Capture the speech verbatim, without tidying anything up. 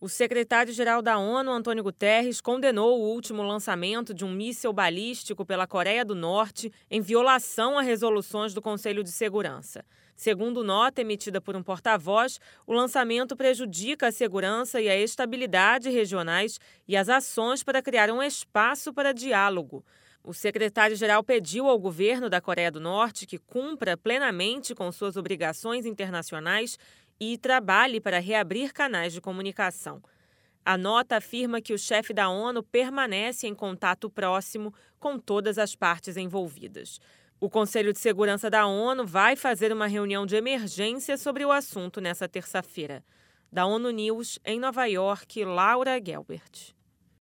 O secretário-geral da ONU, Antônio Guterres, condenou o último lançamento de um míssil balístico pela Coreia do Norte em violação a resoluções do Conselho de Segurança. Segundo nota emitida por um porta-voz, o lançamento prejudica a segurança e a estabilidade regionais e as ações para criar um espaço para diálogo. O secretário-geral pediu ao governo da Coreia do Norte que cumpra plenamente com suas obrigações internacionais e trabalhe para reabrir canais de comunicação. A nota afirma que o chefe da ONU permanece em contato próximo com todas as partes envolvidas. O Conselho de Segurança da ONU vai fazer uma reunião de emergência sobre o assunto nesta terça-feira. Da ONU News, em Nova York, Laura Gelbert.